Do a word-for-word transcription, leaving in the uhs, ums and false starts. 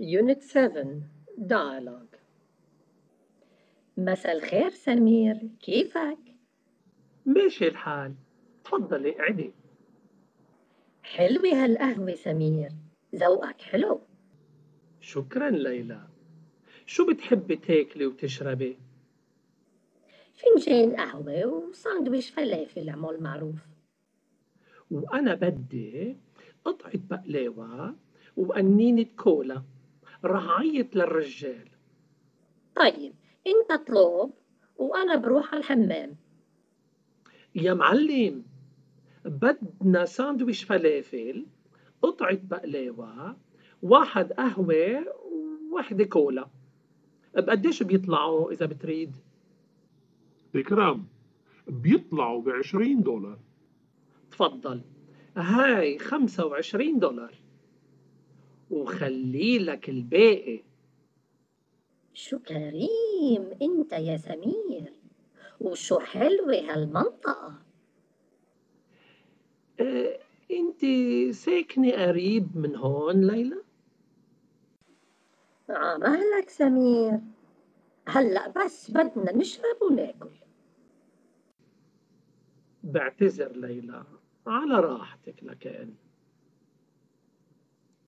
Unit seven Dialogue. مساء الخير سمير، كيفك؟ ماشي الحال. تفضلي اقعدي. حلوة هالقهوة سمير، ذوقك حلو. شكرا ليلى. شو بتحبي تاكلي وتشربي؟ فنجان قهوة وساندويش فلافل عمول معروف. وأنا بدي قطعة بقلاوة وقنينة كولا. رح عيط للرجال. طيب، انت اطلب وأنا بروح على الحمام. يا معلم، بدنا ساندويش فلافل، قطعة بقلاوة، واحد قهوة وواحدة كولا. بقديش بيطلعوا إذا بتريد؟ إكرام، بيطلعوا بعشرين دولار. تفضل، هاي خمسة وعشرين دولار، وخلي لك الباقي. شو كريم انت يا سمير، وشو حلوة هالمنطقة. آه، انت ساكنة قريب من هون ليلى؟ عمالك سمير، هلأ بس بدنا نشرب وناكل. بعتذر ليلى، على راحتك لكان.